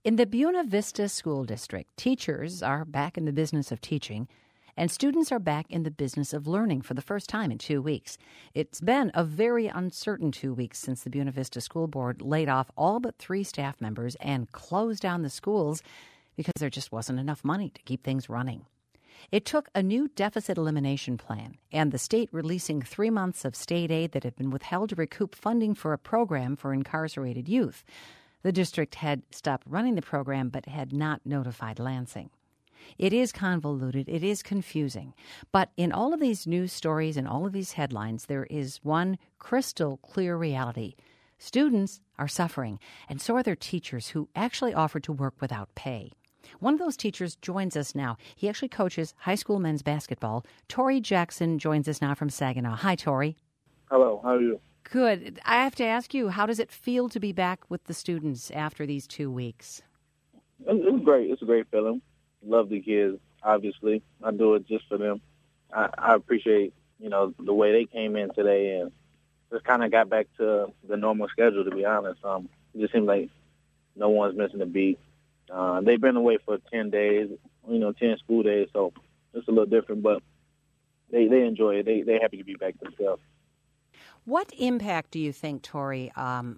In the Buena Vista School District, teachers are back in the business of teaching, and students are back in the business of learning for the first time in 2 weeks. It's been a very uncertain 2 weeks since the Buena Vista School Board laid off all but 3 staff members and closed down the schools because there just wasn't enough money to keep things running. It took a new deficit elimination plan and the state releasing 3 months of state aid that had been withheld to recoup funding for a program for incarcerated youth. The district had stopped running the program but had not notified Lansing. It is convoluted, it is confusing, but in all of these news stories and all of these headlines, there is one crystal clear reality. Students are suffering, and so are their teachers who actually offered to work without pay. One of those teachers joins us now. He actually coaches high school men's basketball. Torrey Jackson joins us now from Saginaw. Hi, Torrey. Hello, how are you? Good. I have to ask you, how does it feel to be back with the students after these 2 weeks? It's great. It's a great feeling. Love the kids, obviously. I do it just for them. I appreciate, the way they came in today and just kind of got back to the normal schedule, to be honest. It just seems like no one's missing a beat. They've been away for 10 days, 10 school days, so it's a little different, but they enjoy it. They're happy to be back themselves. What impact do you think, Torrey,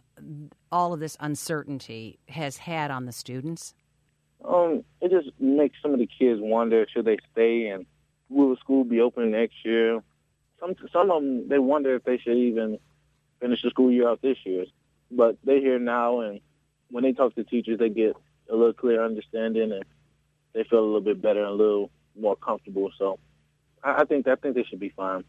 all of this uncertainty has had on the students? It just makes some of the kids wonder, should they stay and will school be open next year? Some of them, they wonder if they should even finish the school year out this year. But they're here now, and when they talk to teachers, they get a little clear understanding, and they feel a little bit better and a little more comfortable. So I think they should be fine.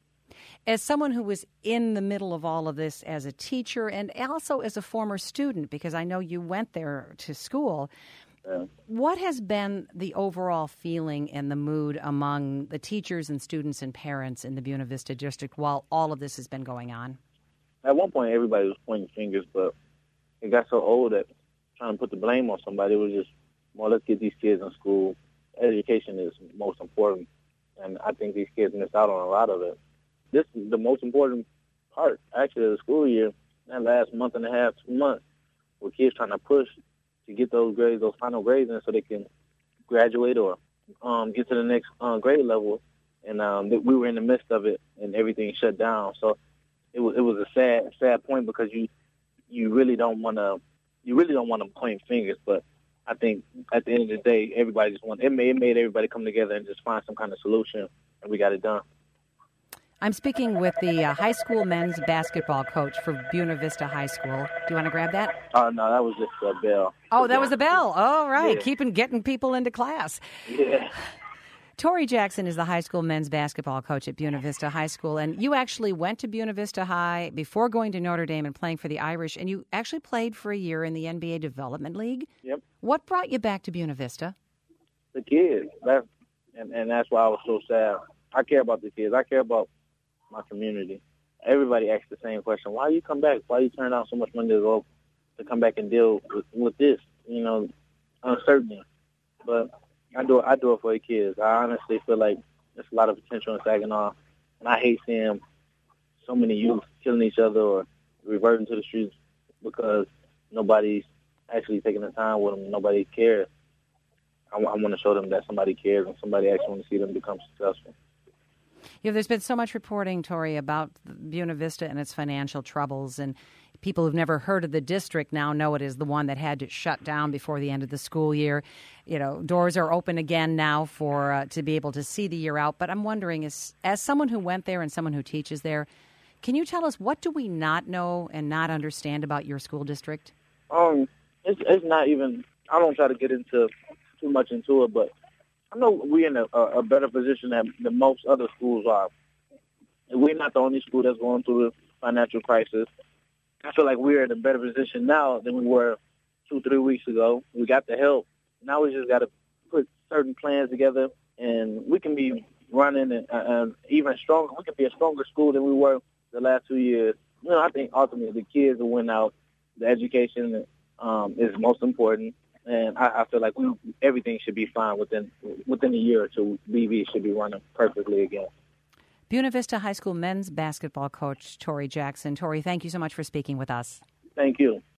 As someone who was in the middle of all of this as a teacher and also as a former student, because I know you went there to school, what has been the overall feeling and the mood among the teachers and students and parents in the Buena Vista District while all of this has been going on? At one point, everybody was pointing fingers, but it got so old that trying to put the blame on somebody was just, well, let's get these kids in school. Education is most important, and I think these kids miss out on a lot of it. This is the most important part, actually, of the school year, that last month and a half, 2 months, where kids trying to push to get those grades, those final grades in so they can graduate or get to the next grade level. And we were in the midst of it, and everything shut down. So it was a sad point because you really don't want to point fingers, but I think at the end of the day, everybody just it made everybody come together and just find some kind of solution, and we got it done. I'm speaking with the high school men's basketball coach for Buena Vista High School. Do you want to grab that? Oh, no, that was just a bell. Oh, that was a bell. Oh, right. Yeah. Getting people into class. Yeah. Torrey Jackson is the high school men's basketball coach at Buena Vista High School, and you actually went to Buena Vista High before going to Notre Dame and playing for the Irish, and you actually played for a year in the NBA Development League. Yep. What brought you back to Buena Vista? The kids. And that's why I was so sad. I care about the kids. I care about my community. Everybody asks the same question. Why you come back? Why you turn down so much money to come back and deal with this, uncertainty? But I do it for the kids. I honestly feel like there's a lot of potential in Saginaw, and I hate seeing so many youth killing each other or reverting to the streets because nobody's actually taking the time with them. Nobody cares. I want to show them that somebody cares and somebody actually wants to see them become successful. There's been so much reporting, Torrey, about Buena Vista and its financial troubles, and people who've never heard of the district now know it is the one that had to shut down before the end of the school year. Doors are open again now for to be able to see the year out. But I'm wondering, as someone who went there and someone who teaches there, can you tell us what do we not know and not understand about your school district? It's not even. I don't try to get into too much into it, but I know we're in a better position than most other schools are. We're not the only school that's going through the financial crisis. I feel like we're in a better position now than we were 2-3 weeks ago. We got the help. Now we just got to put certain plans together, and we can be running and even stronger. We can be a stronger school than we were the last 2 years. I think ultimately the kids will win out. The education is most important. And I feel like everything should be fine within a year or two. BV should be running perfectly again. Buena Vista High School men's basketball coach Torrey Jackson. Torrey, thank you so much for speaking with us. Thank you.